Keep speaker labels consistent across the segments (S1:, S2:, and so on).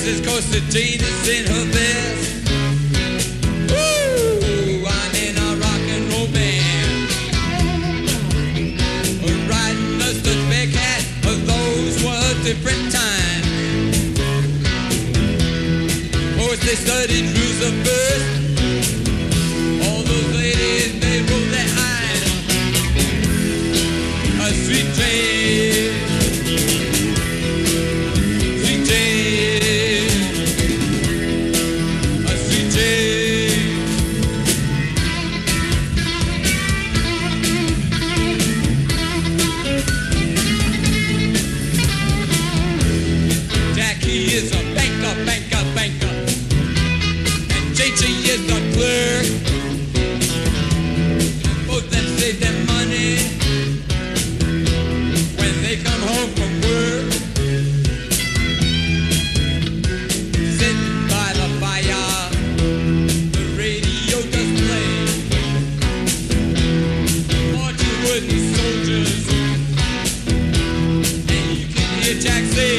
S1: dresses 'cause the Jane is in her best. Woo! I'm in a rock and roll band. Riding a Stutzbeck hat, those were different times. Course they studied rules of birth. All those ladies, they roll their eyes. A sweet train, sweet train, a sweet train. Jackie is a banker, banker, banker. JJ is the clerk. Both them save their money when they come home from work. Sitting by the fire, the radio does play. Marching wooden soldiers, and you can hear Jack say,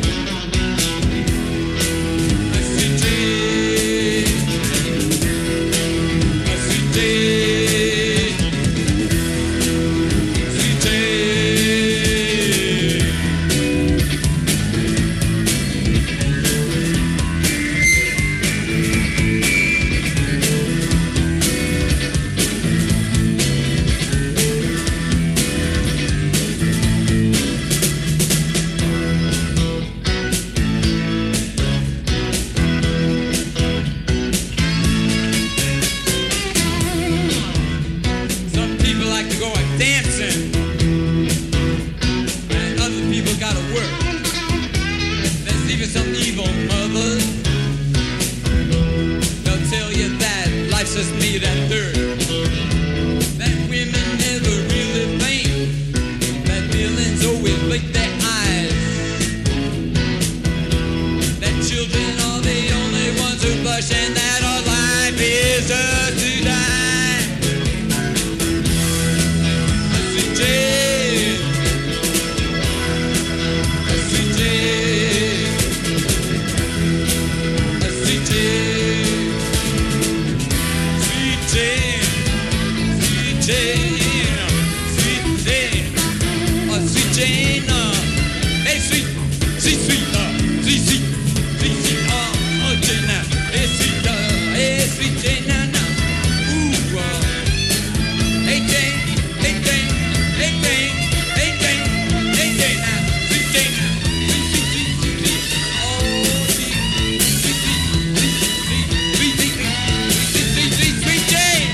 S1: is meat and dirt. That women never really think. That villains always blink their eyes. That children are the only ones who blush, and that our life is just to die. A sweet dream, a sweet dream, a sweet dream. Sweet Jane, oh sweet Jane, hey sweet, sweet, sweet, sweet, sweet, sweet, sweet, oh Jane, hey sweet Jane, now, ooh, hey Jane, hey Jane, hey Jane, hey Jane, hey Jane, now, sweet Jane, sweet, sweet, sweet, sweet, oh sweet, sweet, sweet, sweet, sweet, sweet, sweet, sweet, sweet Jane.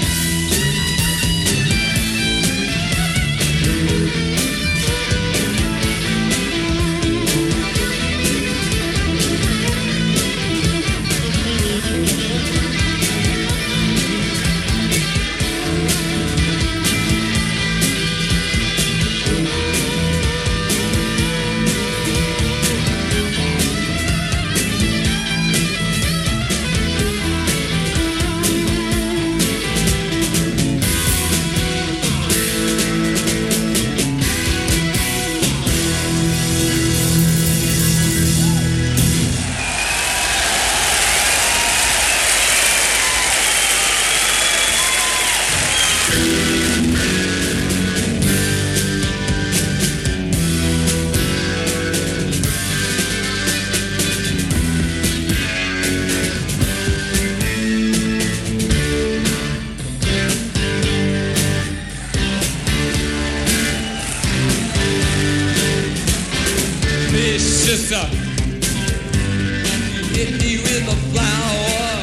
S1: Sister, you hit me with a flower.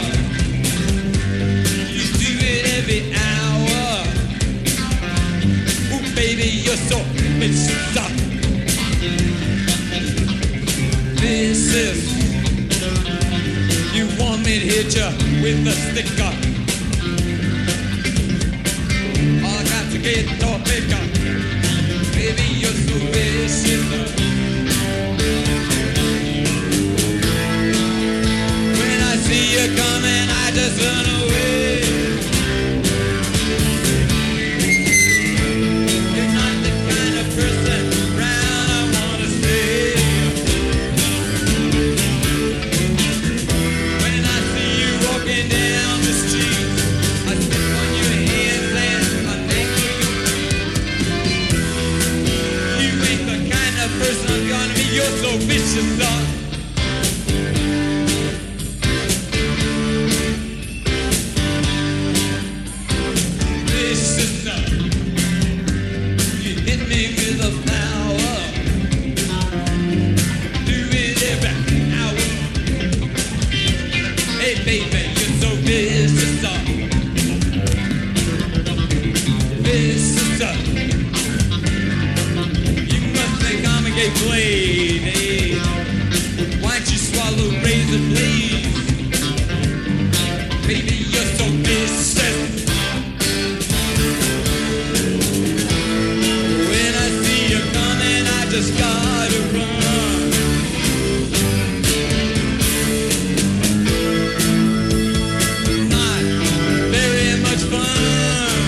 S1: You do it every hour. Ooh, baby, you're so Mr. Mrs. You want me to hit you with a sticker? I got to get no bigger. Baby, you're so vicious. See you coming, I just run away. You're not the kind of person around I wanna stay. so vicious, vicious, you hit me with a flower, do it every hour. Hey baby, you're so vicious, vicious. You must think I'm a gay blade, eh? Why don't you swallow razor blades? Baby, you're so vicious. When I see you coming, I just gotta run. Not very much fun.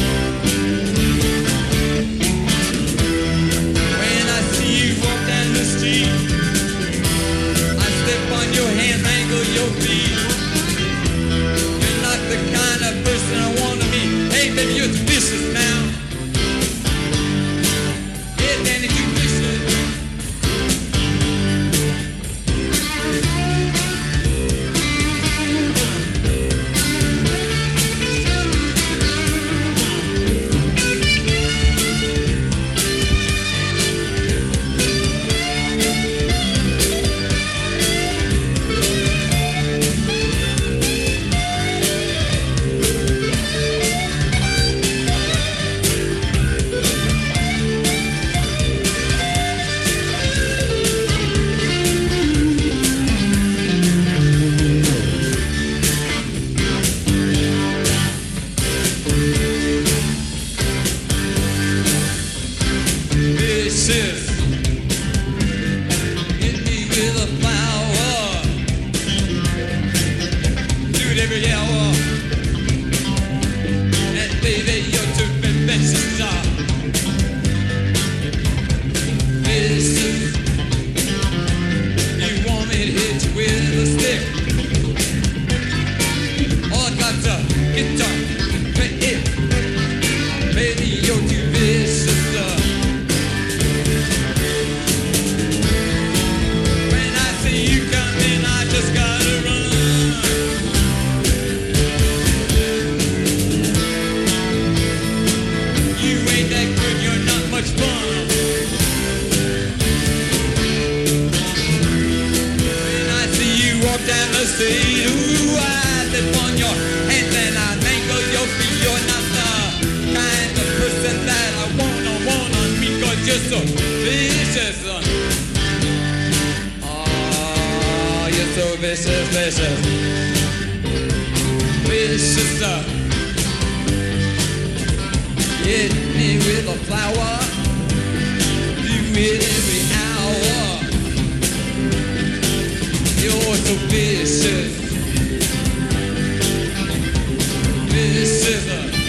S1: When I see you walk down the street, I step on your hands, angle your feet. You're not the kind of person I want to meet. Hey, baby, you're too vicious now. Yeah, Danny, too vicious. Vicious. Hit me with a flower. Do it every hour. And baby, you're too vicious. Vicious. You want me to hit you with a stick? All I got's a guitar. Play it. Baby, you're too vicious. When I see you coming, I just gotta run. You ain't that good, you're not much fun. When I see you walk down the street, ooh, I step on your hands and I mangle your feet. You're not the kind of person that I wanna meet, 'cause you're so vicious. Oh, you're so vicious, vicious. Vicious. Hit me with a flower. Do it every hour. You're so vicious. Vicious.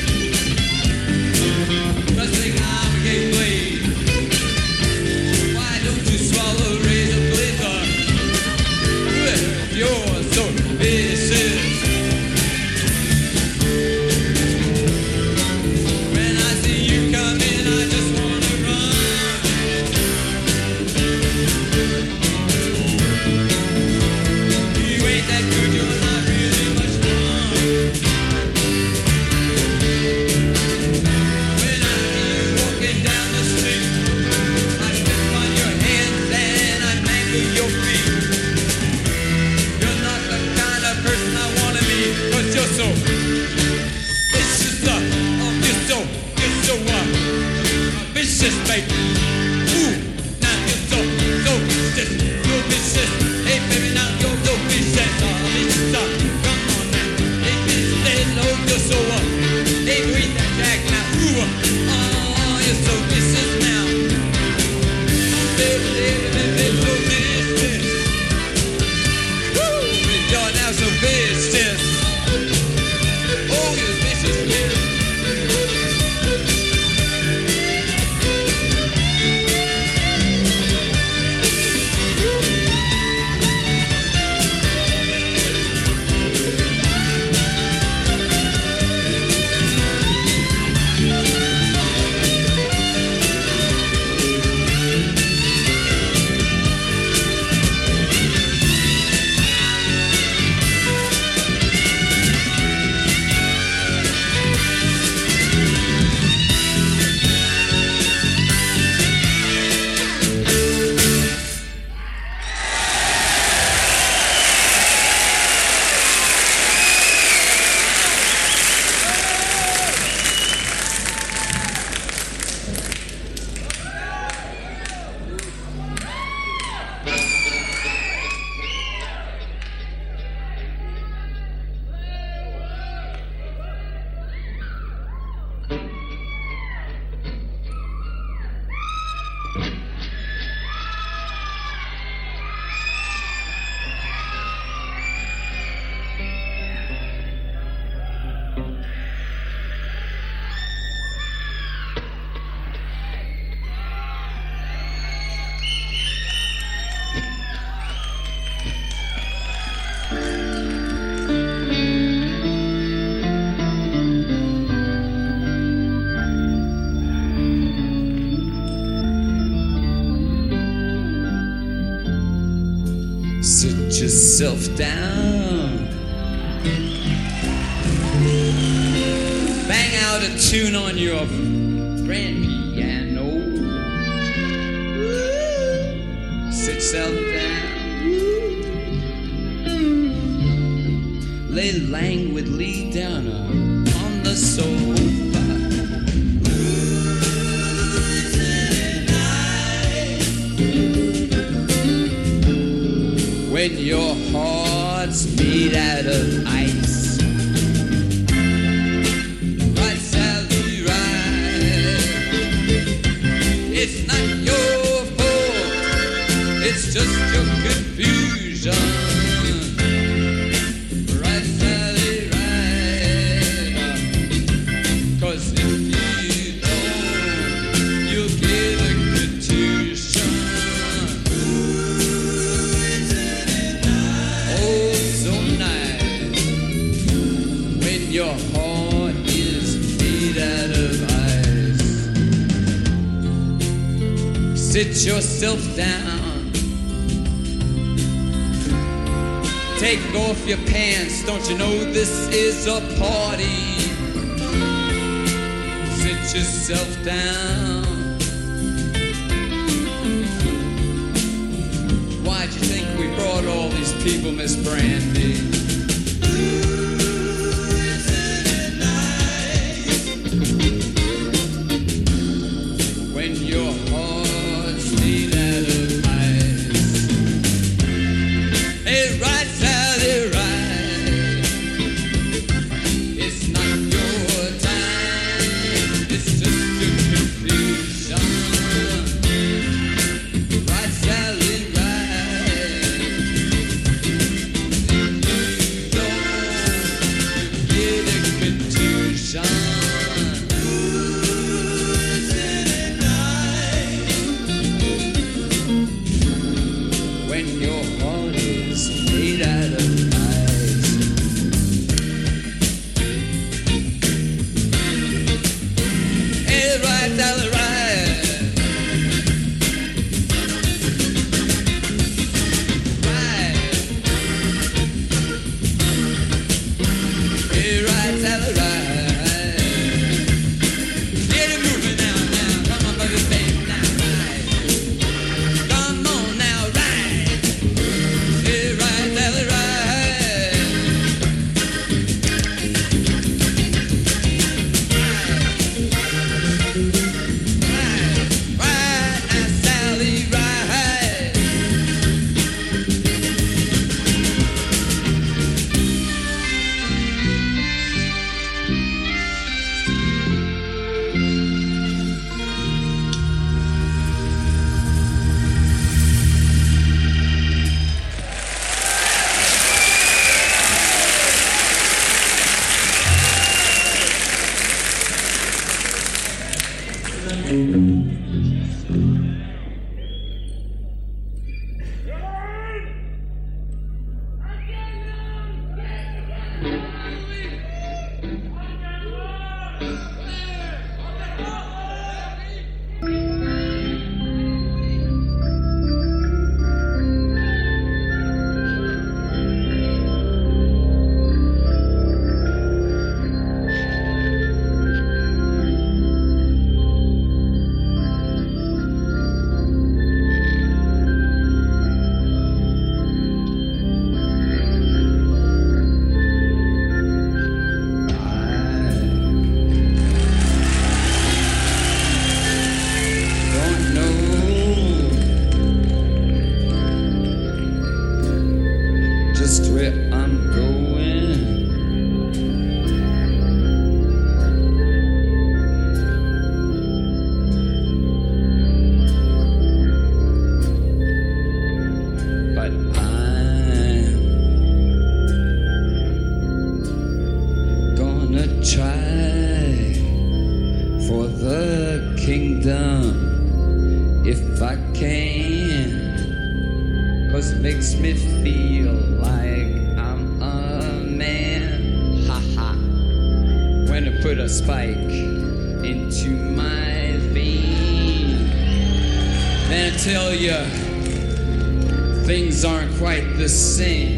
S1: Must think I'm a gay blade. Why don't you swallow razor blades? You're so vicious. When I see you coming, I just wanna run. You ain't that good, you're not really much fun. When I see you walking down the street, I step on your hands and I mangle your feet. You're not the kind of person I wanna meet, 'cause you're so vicious. Oh, you're so vicious, baby. Ooh, now you're so vicious, so vicious. Hey, baby, now you're so vicious, vicious. Come on now, hey, vicious, oh, you're so hey, breathe that jack now. Ooh, oh, you're so vicious now. Baby, baby, baby, so vicious. Sit yourself down. Bang out a tune on your grand piano. Sit yourself down. Lay languidly down on the sofa. When your heart's made out of ice. Right, Sally, right. It's not your fault. It's just your confusion. Right, Sally, right. 'Cause if you don't, you'll get a contusion. Your heart is made out of ice. Sit yourself down. Take off your pants. Don't you know this is a party? Sit yourself down. Why'd you think we brought all these people, Miss Brandy? Your heart's made out of ice. Hey, right, Sally, right. It's not your time. It's just your confusion. Right, Sally, right. If you don't, you get a contusion. When your heart is made out of ice. Hey, right, Sally, right. Right. Hey, right, Sally, right. Get it moving now, now. Come on, baby, baby, now, right. Come on now, right. Hey, right, Sally, right. Right, now, Sally, right. Just where I'm going. But I'm gonna try for the kingdom if I can. 'Cause it makes me feel like I'm a man. Ha ha. When I put a spike into my vein, then I tell you things aren't quite the same.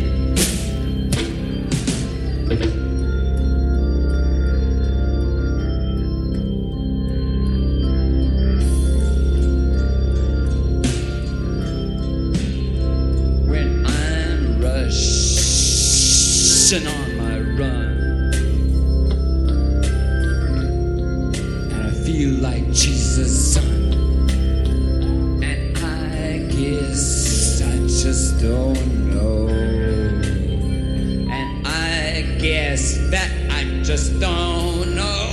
S1: When I'm rushing on my run, and I feel like Jesus' son. Just don't know, and I guess that I just don't know.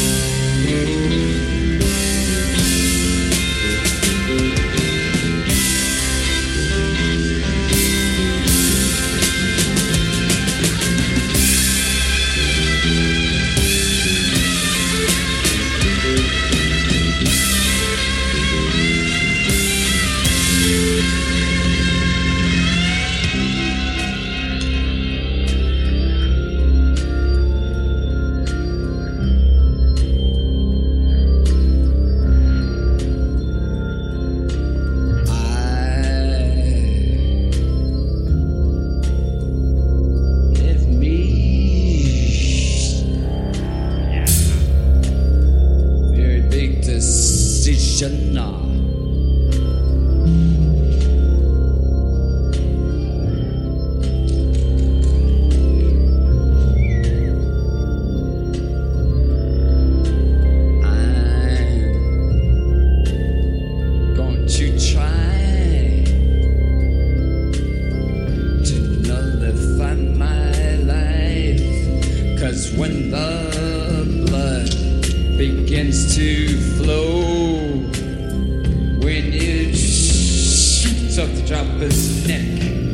S1: When the blood begins to flow, when it shoots up the top of his neck,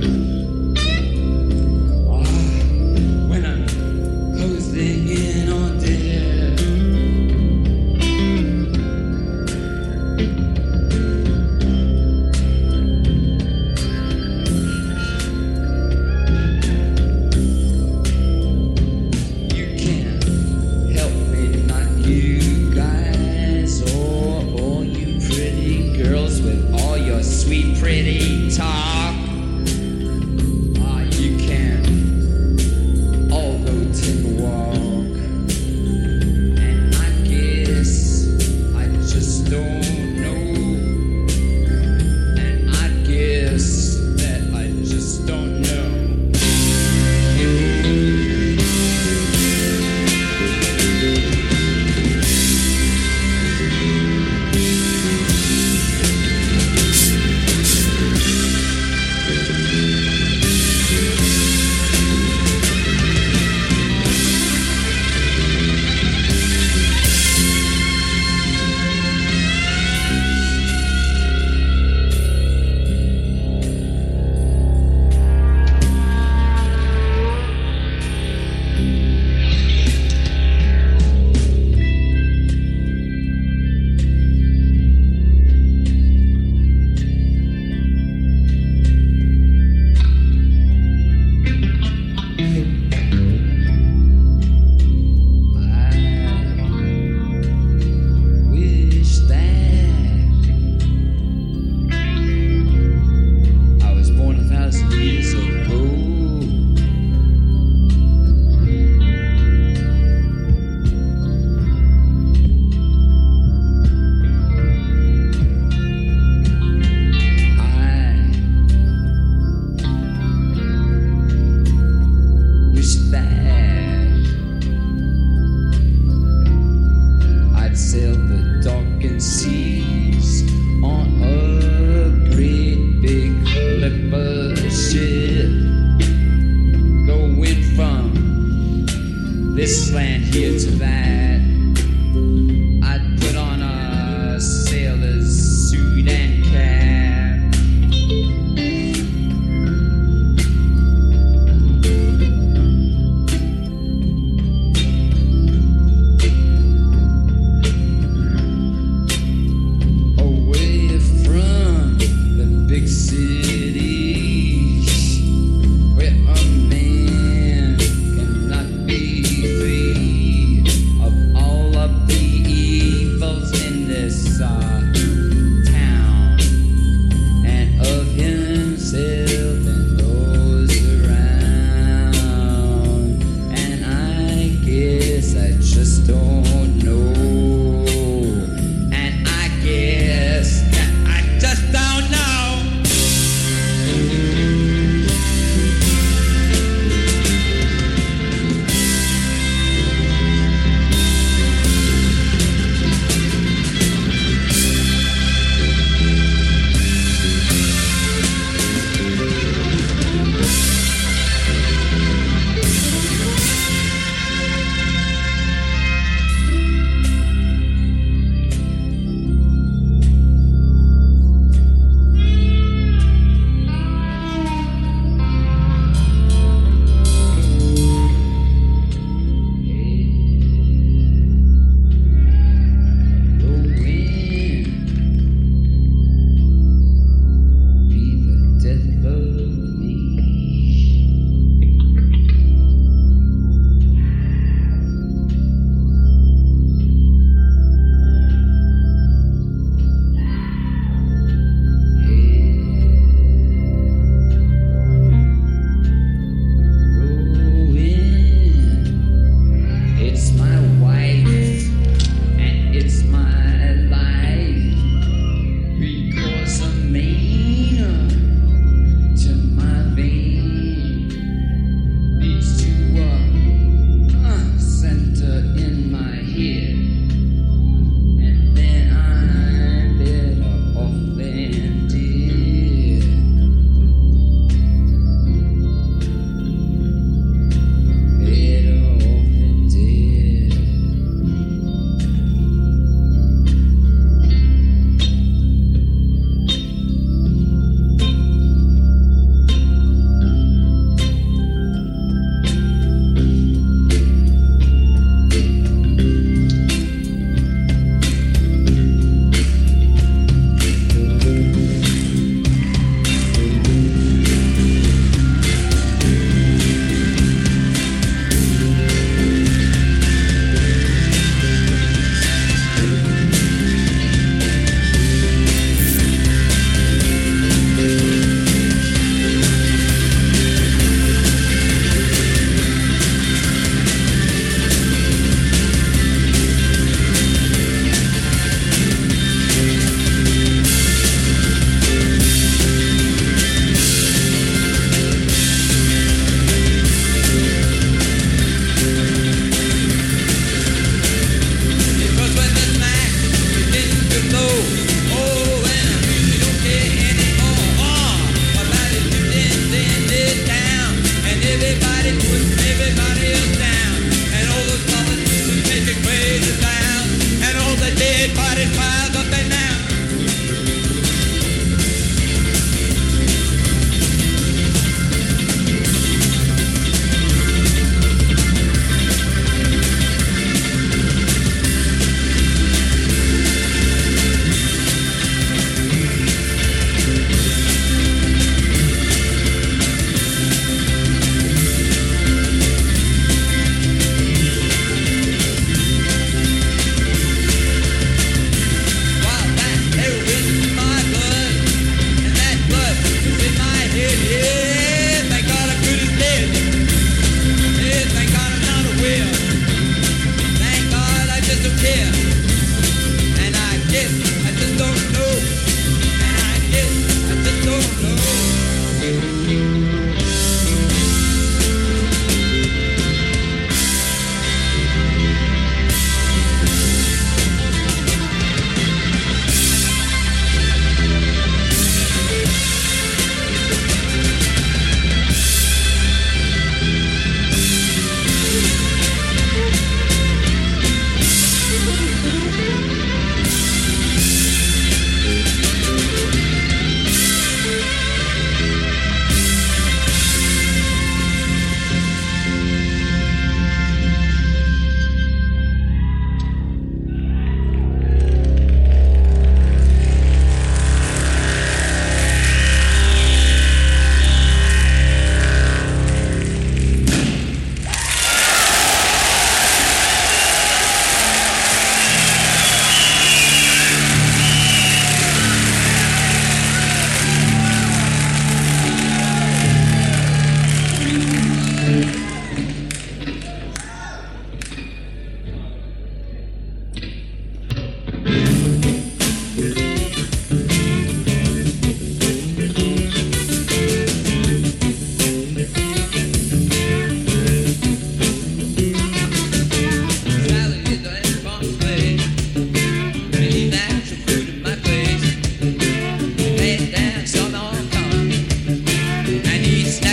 S1: when I'm closing in on death, sweet, pretty talk.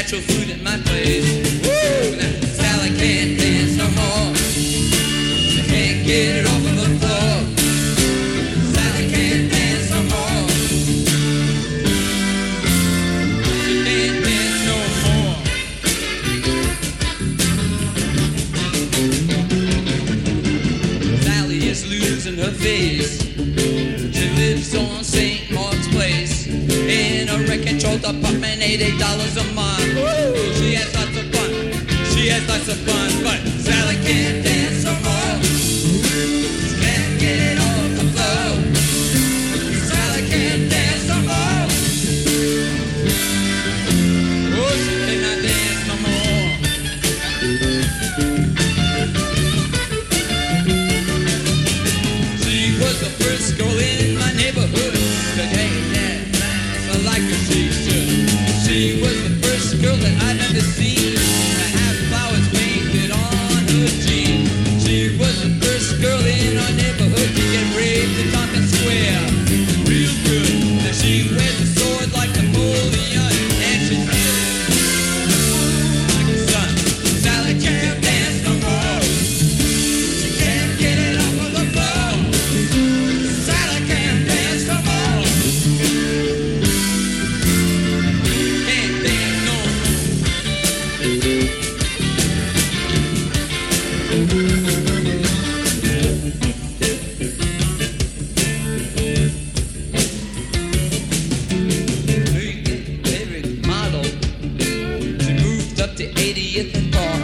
S1: natural food at my place. Woo! Now Sally can't dance no more. She can't get it off of the floor. Sally can't dance no more. She can't dance no more. Sally is losing her face. She lives on St. Mark's Place in a rent-controlled apartment, $80 a month. Woo! She has lots of fun. She has lots of fun, but Sally can't dance no more. She can't get it off the floor. Sally can't dance no more. Oh, she cannot dance no more. She was the first girl in my neighborhood to take that dance like she should. She was the first girl that I'd ever seen to have flowers painted on her jeans. She was the first girl in our neighborhood to get raped in Tompkins Square. Real good. Now she wears a sword like Napoleon, and she's like a sun. Sally can't dance no more. She can't get it off of the floor. Sally can't dance no more. Can't dance no more. Favorite model. She moved up to 80th and Park.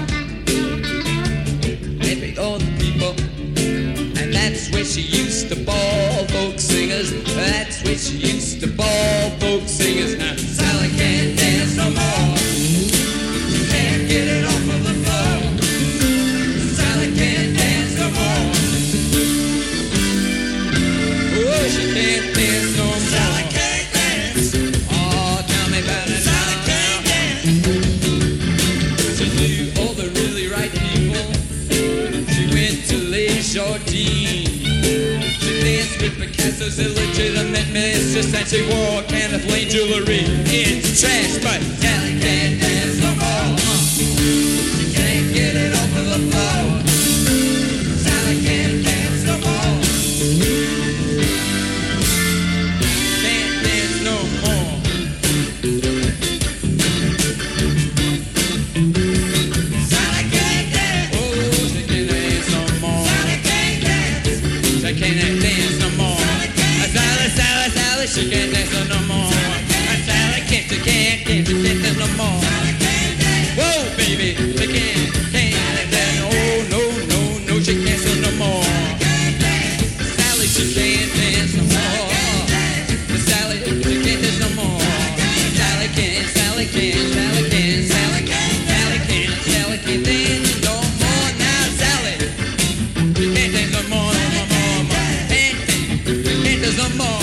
S1: Married all the people. And that's where she used to ball folk singers. That's where she used to ball folk singers. Now Sally can't dance no more. She can't get it off of the floor. Sally can't dance no more. Oh, she can't dance no more. Sally can't dance. Oh, tell me about it. Sally can't dance. She knew all the really right people. She went to Les Jardins. She danced with Picasso's illegitimate mistress, and she wore Kenneth Lane jewelry. It's trash, but Sally can't dance no more. She can't get it off of the floor. Sally can't dance no more. Can't dance no more. Sally can't dance. Oh, she can't dance no more. Sally can't dance. She can't dance no more. Sally, she can't dance no more. Sally can't dance no more. Whoa, baby, she can't dance. Oh, no, she can't dance no more. Sally, she can't dance no more. Sally, she can't dance no more. Sally can't dance no more. Now Sally, she can't dance no more. Can't dance no more.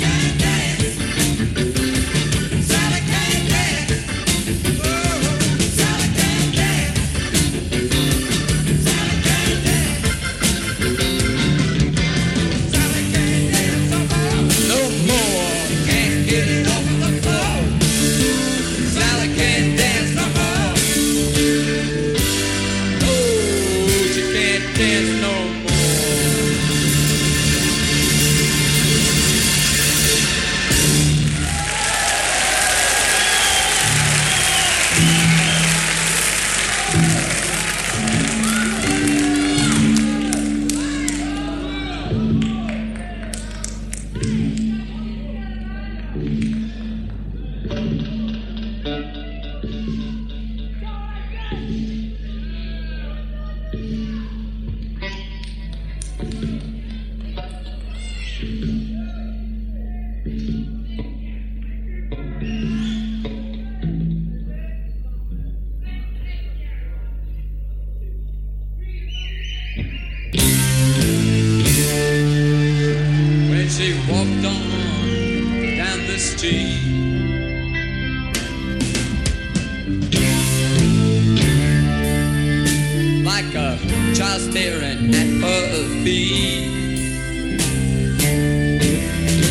S1: When she walked on down the street, like a child staring at her feet.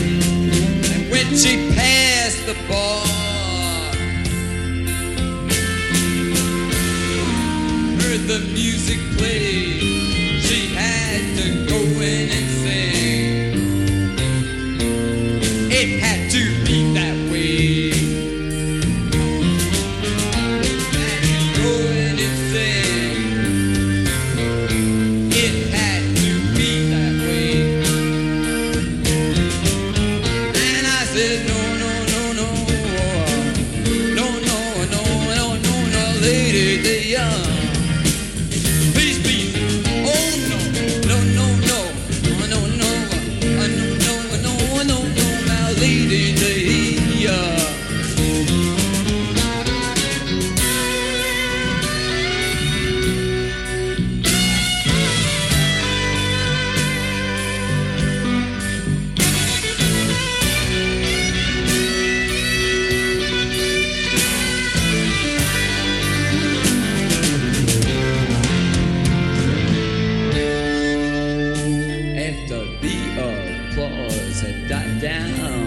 S1: And when she passed the bar, the music played, she had to go in and sing. It had to be that way. Had to go in and sing. It had to be that way. And I said, no, no, no, no, no, no, no, no, no, no, lady, they please, please, oh no, no, no, no, no, no, no, no, no, no, no, now lady, they after the applause had died down,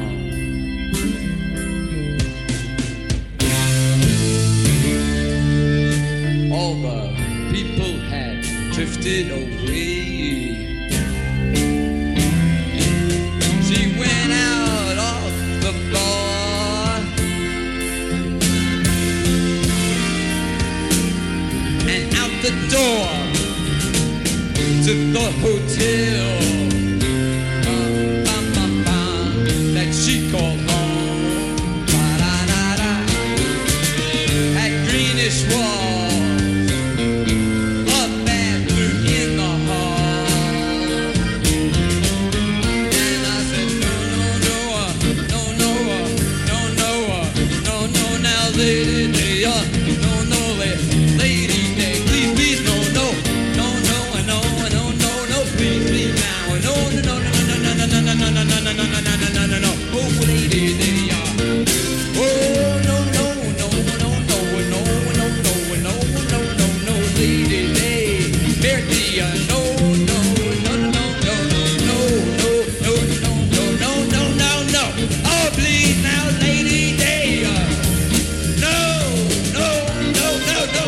S1: all the people had drifted away. She went out of the bar and out the door to the hotel that she called home. Ba-da-da-da. Had greenish walls, a bathroom in the hall. And I said, no, no, no, no, no, no, no, no, no, now lady, no, no, lady, please, please, no, no, no, no, no, no, no, no, please, please, now, no, no, no, no, no, no, no, no, no, no, no, no, no, no, no, no, no, oh, lady, they are, oh, no, no, no, no, no, no, no, no, no, no, no, no, lady, they, here they are, no, no, no, no, no, no, no, no, no, no, no, no, no, no, no, oh, please, now, lady, they are, no, no, no, no, no.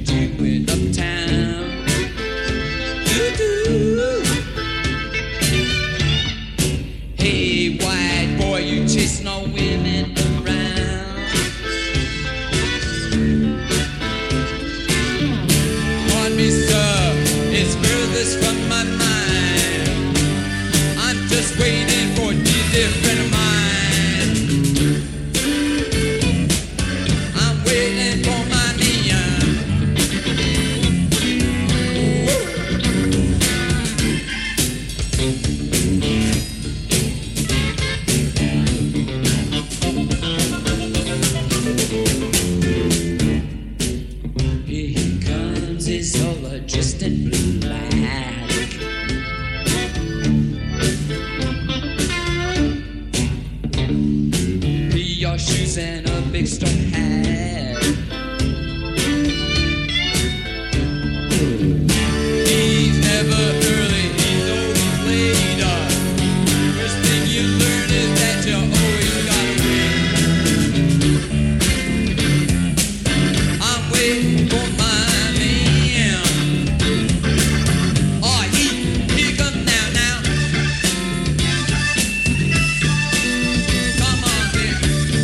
S1: doing uptown? Doo-doo. Hey, white boy, you chasing all women around? Pardon me, sir, it's furthest from my mind. I'm just waiting for a dear friend of mine. I'm waiting for my neon. Here he comes, he's all dressed in blue light. Your shoes and a big straw hat. He's never early, he's always late. First thing you learn is that you always gotta wait. I'm waiting for my man. Oh, here comes now. Come on, baby.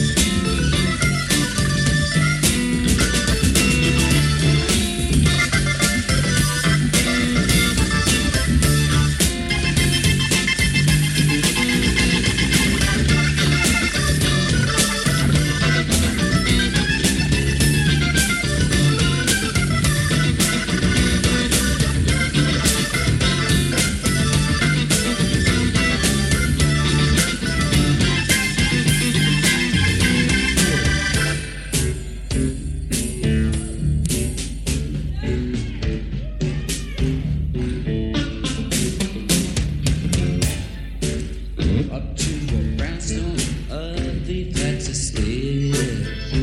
S1: Up to a brownstone of the flats of stairs.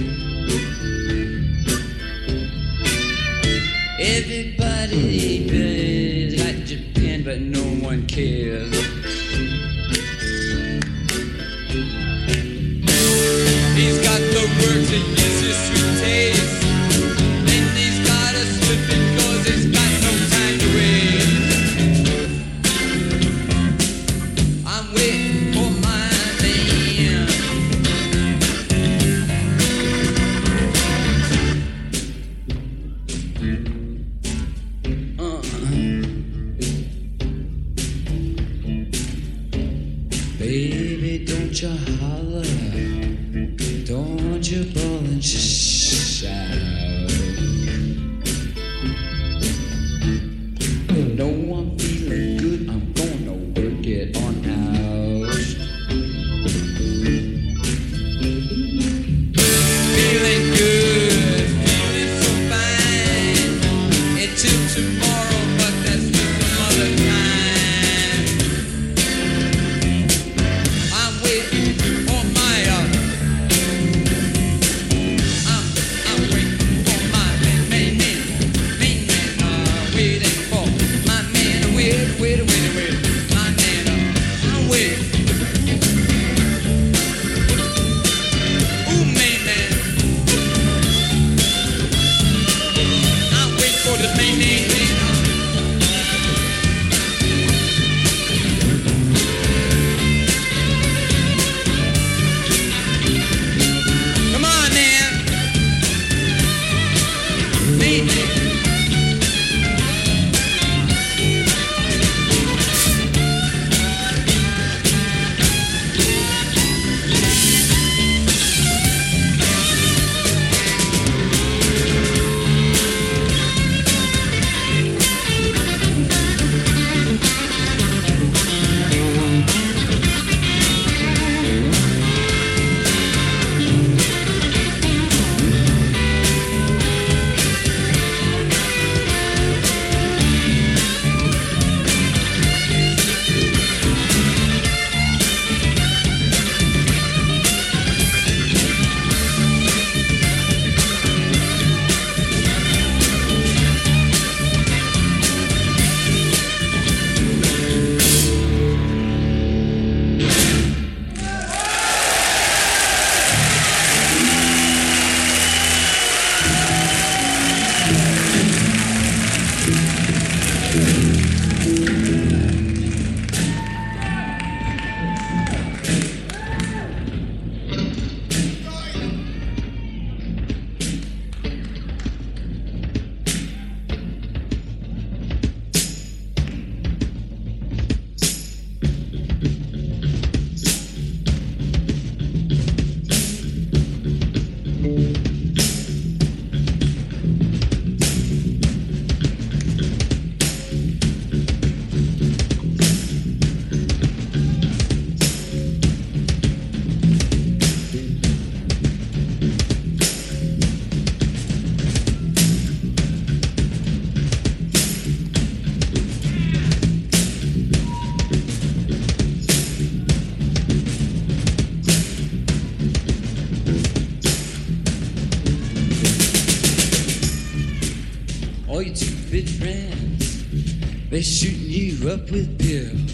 S1: Everybody plays like Japan, but no one cares. He's got the works and yes, his sweet taste. And he's got a slip because he's got no time to waste. I'm waiting for my man. Baby, don't you holler, don't you bawl and shout. No, I'm feeling good, I'm gonna work it on out. Feeling good, feeling so fine. Until tomorrow, but that's just some other time. I'm waiting. all your stupid friends, they're shooting you up with pills.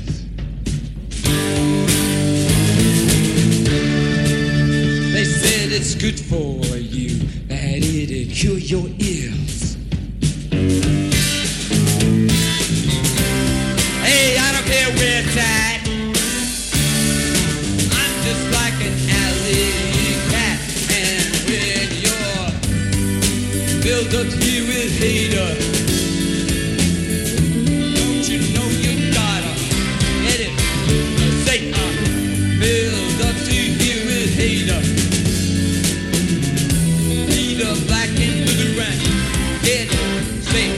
S1: They said it's good for you, that it'd cure your ills. Hey, I don't care where it's at, I'm just like an alley cat. And when you're filled up here with haters, don't you know you gotta get it? Say I'm filled up to here with haters. Peter Black and blue and get it, say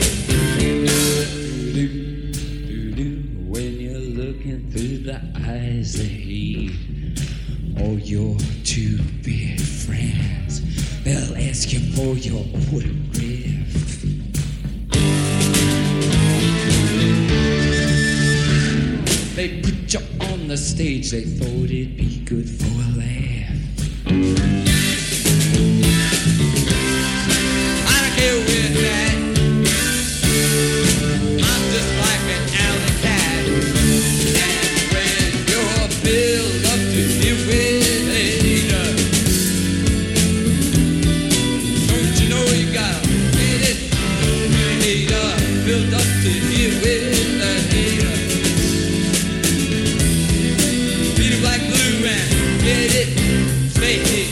S1: when you're looking through the eyes they hate all your two-bit friends, they'll ask you for your autograph. They put you on the stage, they thought it'd be good for a laugh. I don't care where it's at, I'm just like an alley cat. And when you're filled up to here with haters, don't you know you gotta get it? Hater, filled up to here with the hater. Peter Black, blue and get it, stay here.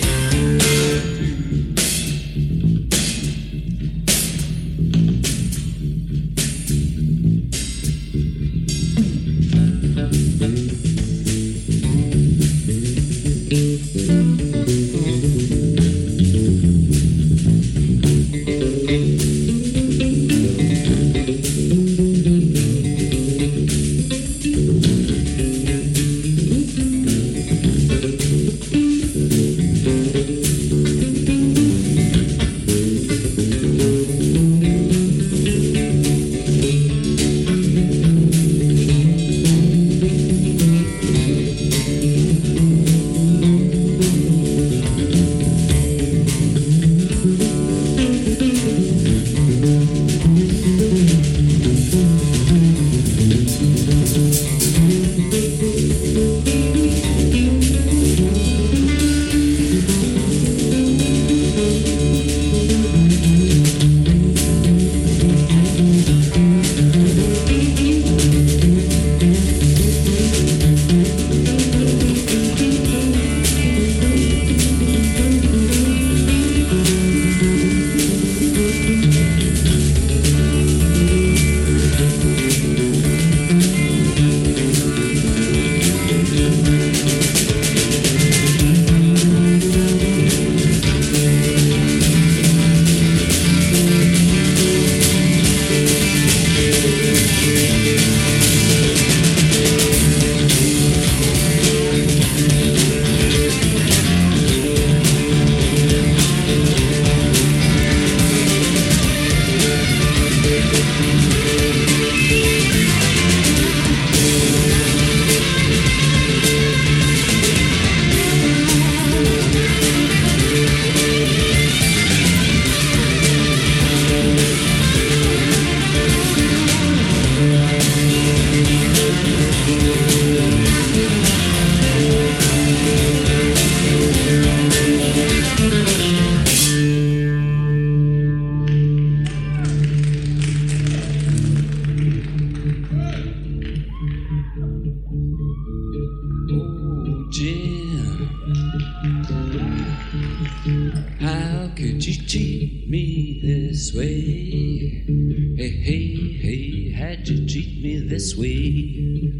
S1: How could you treat me this way? Hey, hey, hey, how'd you treat me this way?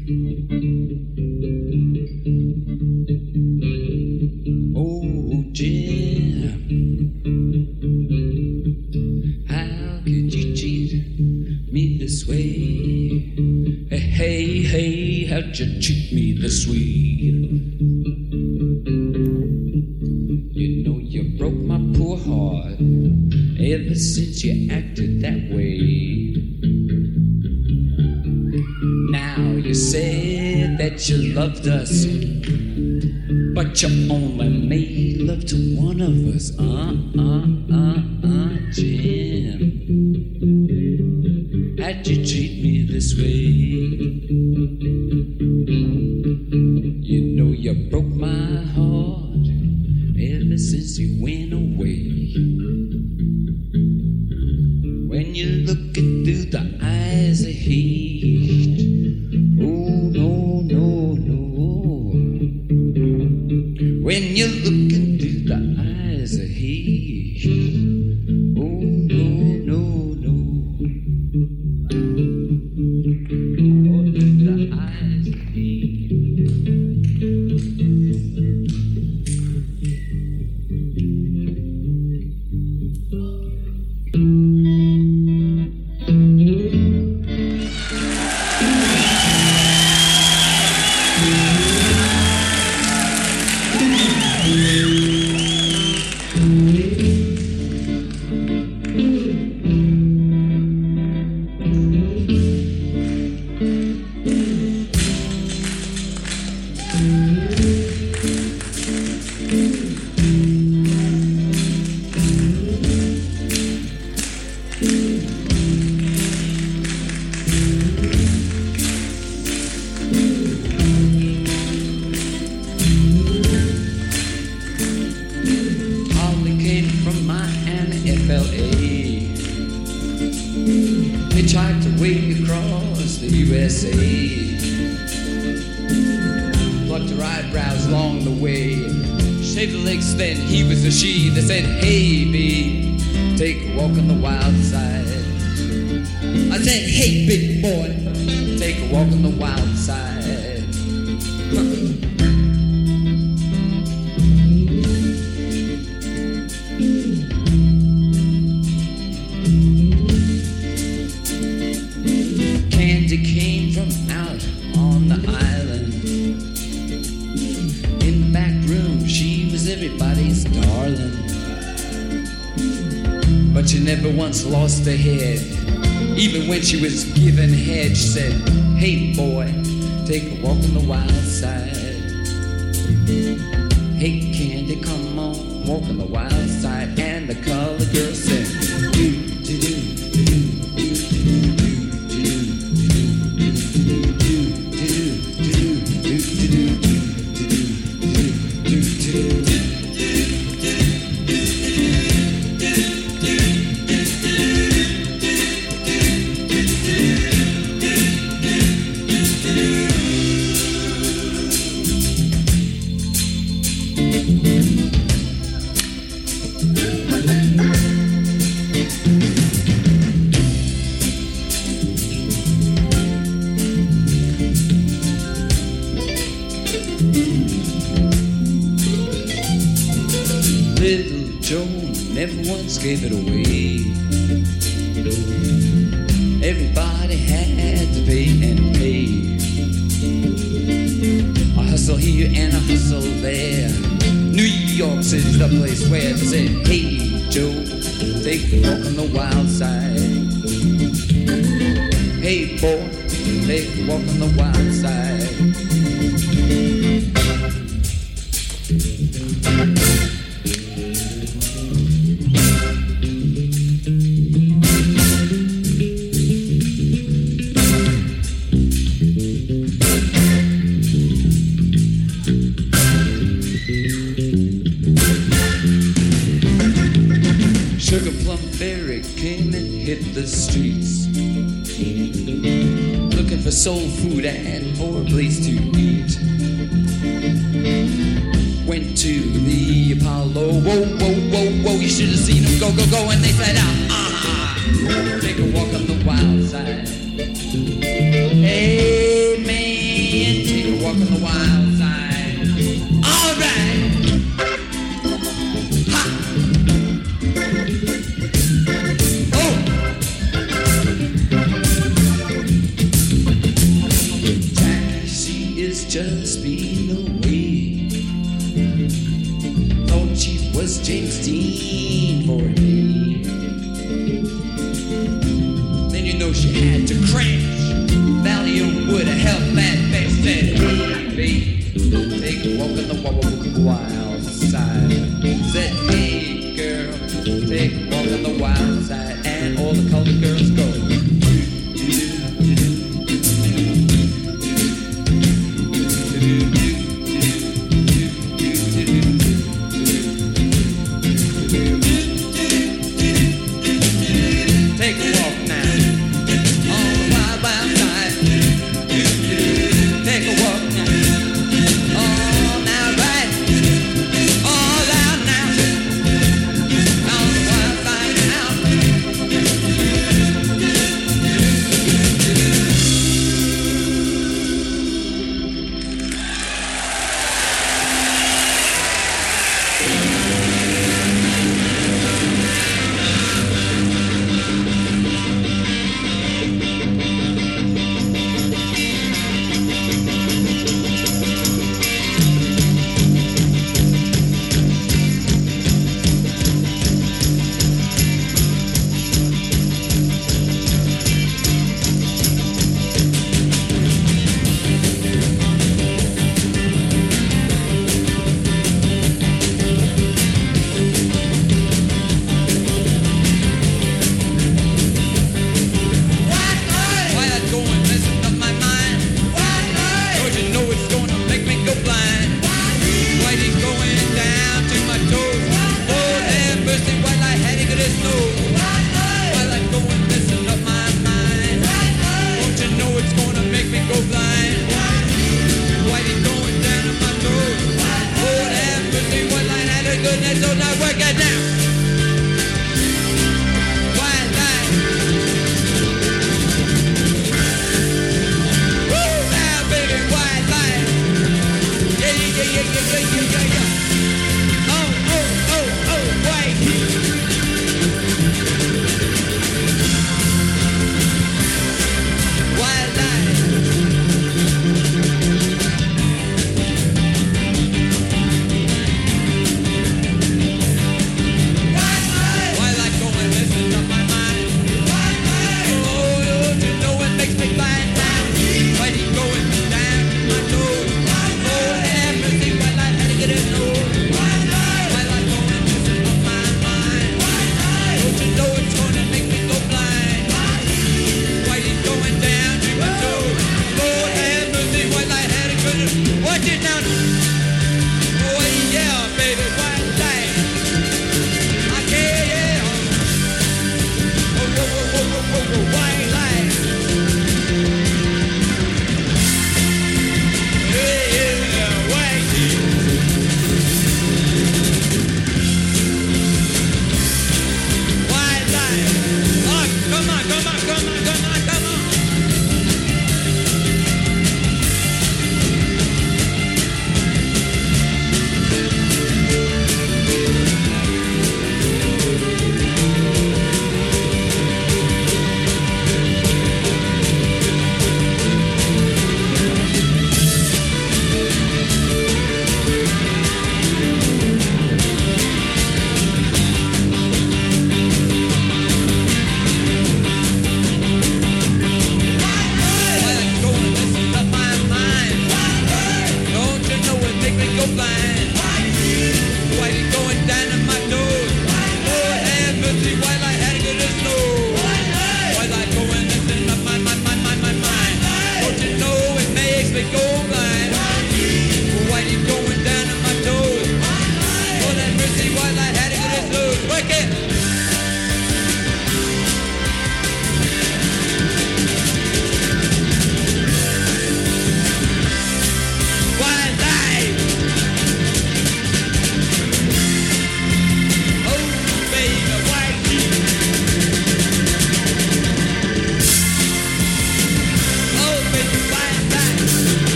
S1: Oh, Jim, how could you treat me this way? Hey, hey, hey, how'd you treat me this way? You know you broke my poor heart ever since you acted that way. Now you said that you loved us, but you only made love to one of us. Jim. that you treat me this way. You know you broke my heart ever since you went away. When you're looking through the eyes of hate, oh no, no, no. When you're looking through the eyes of hate, oh no, no, no. Oh, through the eyes of hate. Hitchhiked away across the USA, plucked her eyebrows along the way, shaved her legs, then he was a she. They said, hey babe, take a walk on the wild side. I said, hey big boy, take a walk on the wild side. Candy came from out on the island. In the back room, she was everybody's darling. But she never once lost her head. Even when she was given head, she said, hey boy, take a walk on the wild side. Hey Candy, come on, walk on the wild side. And the color girl said, do, do, do, do, do, do, do. Little Joan never once gave it away. Everybody had to pay and pay. A hustle here and a hustle there. New York City's the place where they said, hey Joe, take a walk on the wild side. Hey boy, take a walk on the wild side. Sugar Plum Fairy came and hit the streets, looking for soul food and for a place to eat. Went to the Apollo, whoa, whoa, whoa, whoa, you should have seen them go, go, go. And they said, take a walk on the wild side. Hey man, take a walk on the wild side. All right. Just been away. Thought she was James Dean for a day. Then you know she had to crash. Valium would have helped that fast. Said, hey babe, take a walk on the wild side. Said, hey girl, take a walk on the wild side. And all the colored girls go.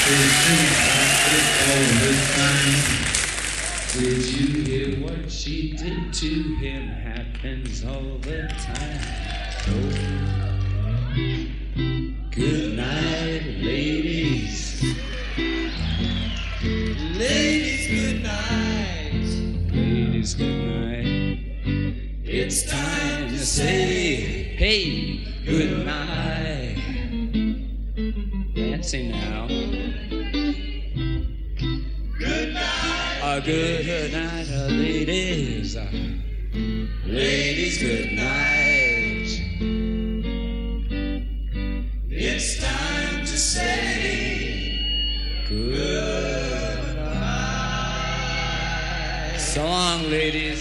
S1: Did you hear what she did to him? Happens all the time. Oh. Good night, ladies. Ladies, good night. Ladies, good night. It's time to say, hey, good night. Dancing now. Good night. A good night, ladies. Ladies, good night. It's time to say good night. So long, ladies.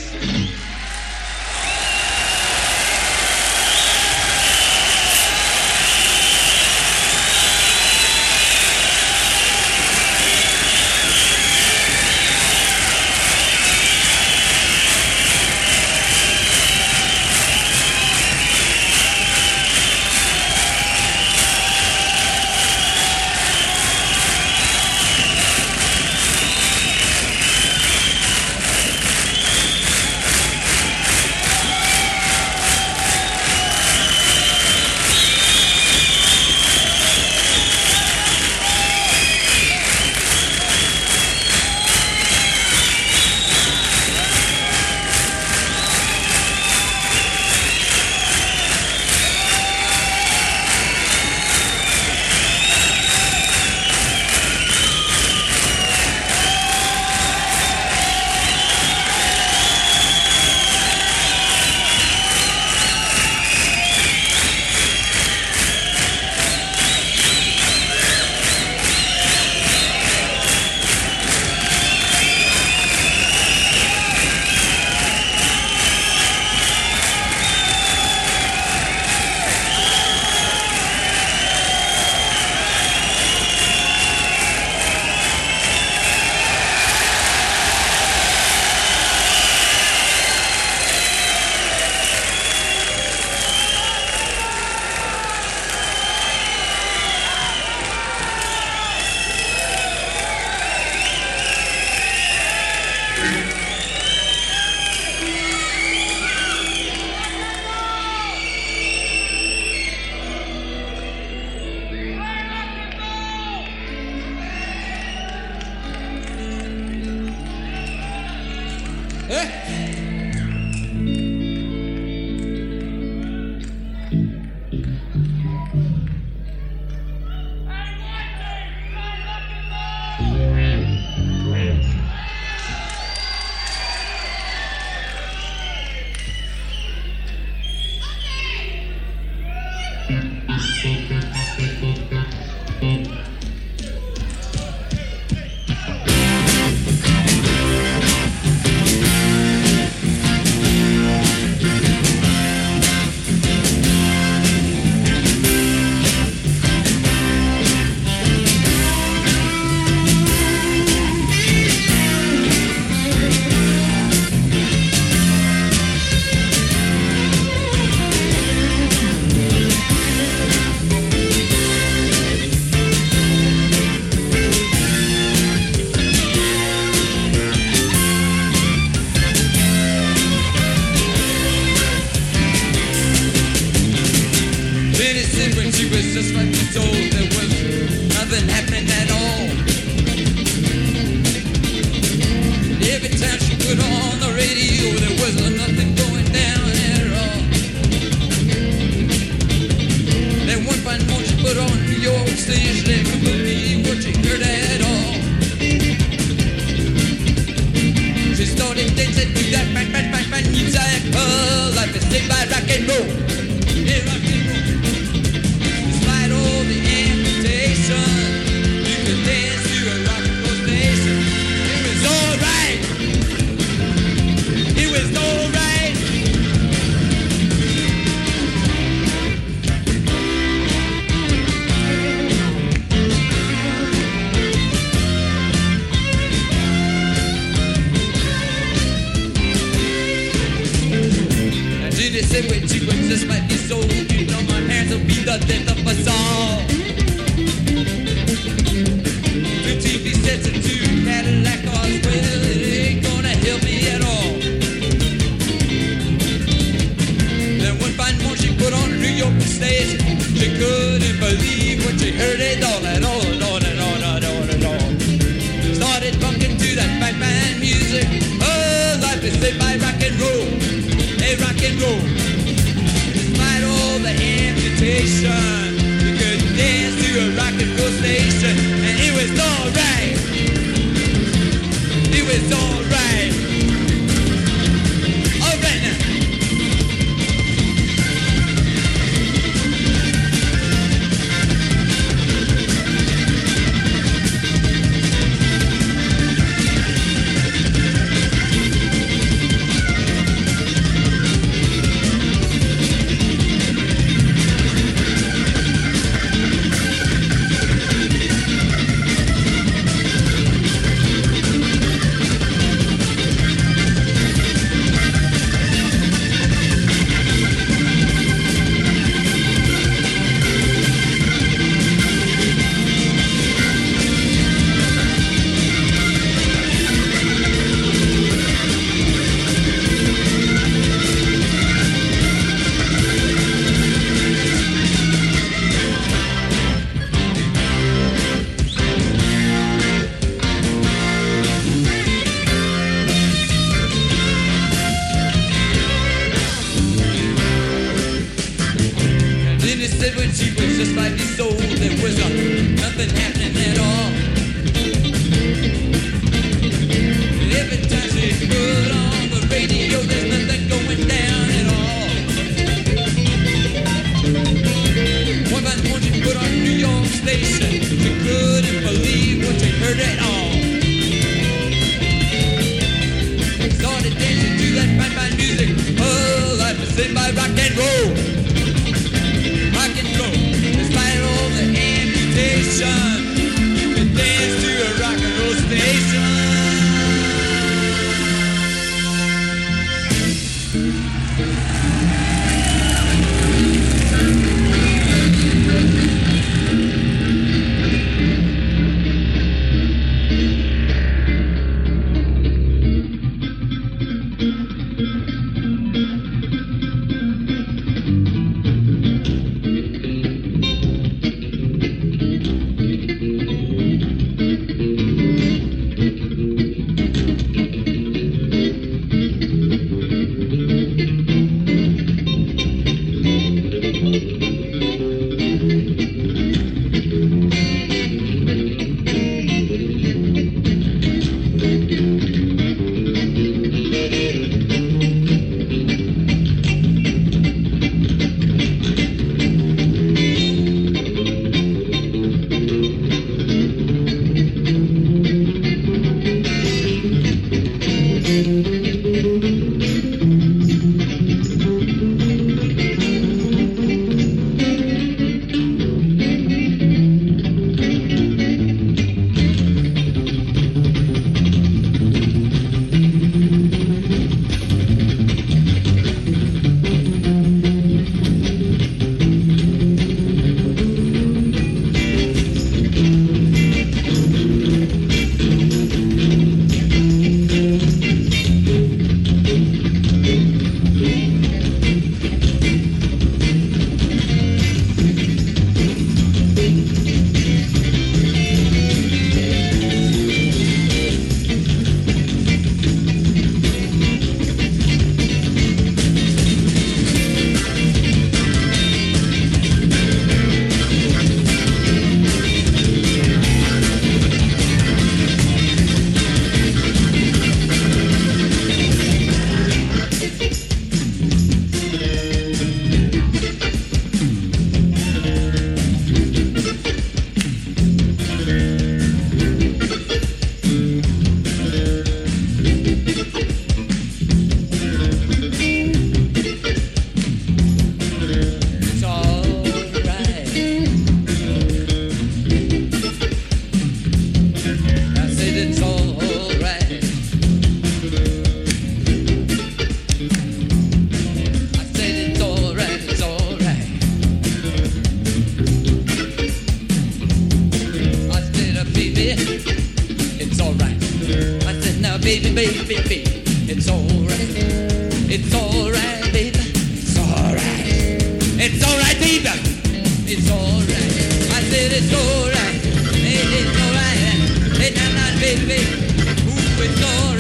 S1: It's alright. I said, now, baby, baby, baby, it's alright. It's alright, baby. It's alright. It's alright, baby. It's alright. I said, it's alright. It's alright. Hey, now, now, baby, baby. Ooh, it's alright.